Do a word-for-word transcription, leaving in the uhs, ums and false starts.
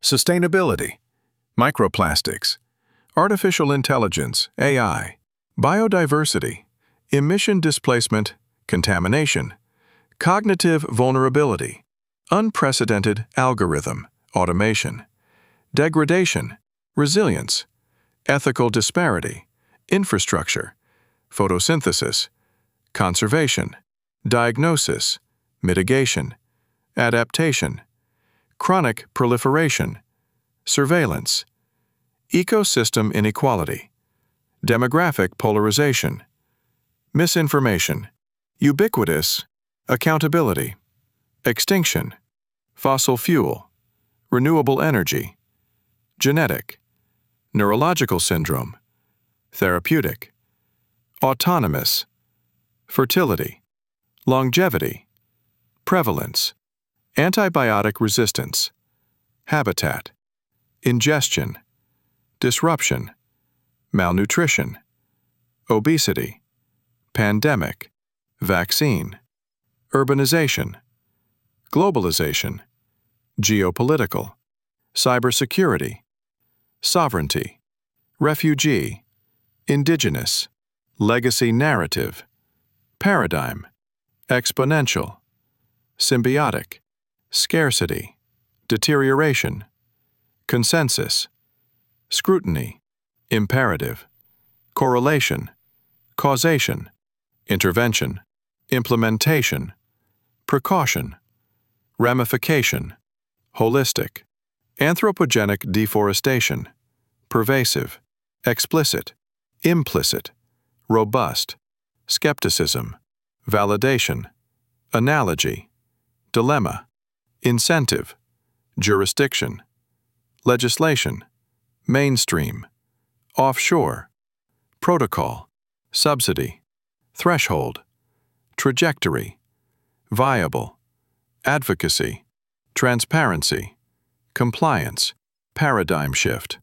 sustainability, microplastics, artificial intelligence, A I, biodiversity, emission displacement, contamination, cognitive vulnerability, unprecedented algorithm, automation, degradation, resilience, ethical disparity, infrastructure, photosynthesis, conservation, diagnosis, mitigation, adaptation, chronic proliferation, surveillance, ecosystem inequality, demographic polarization, misinformation, ubiquitous, accountability, extinction, fossil fuel, renewable energy, genetic, neurological syndrome, therapeutic, autonomous, fertility, longevity, prevalence, antibiotic resistance, habitat, ingestion, disruption, malnutrition, obesity, pandemic, vaccine, urbanization, globalization, geopolitical, cybersecurity, sovereignty, refugee, indigenous, legacy narrative, paradigm, exponential, symbiotic, scarcity, deterioration, consensus, scrutiny, imperative, correlation, causation, intervention, implementation, precaution, ramification, holistic, anthropogenic deforestation, pervasive, explicit, implicit, robust, skepticism, validation, analogy, dilemma, incentive, jurisdiction, legislation, mainstream, offshore, protocol, subsidy, threshold, trajectory, viable, advocacy, transparency, compliance, paradigm shift.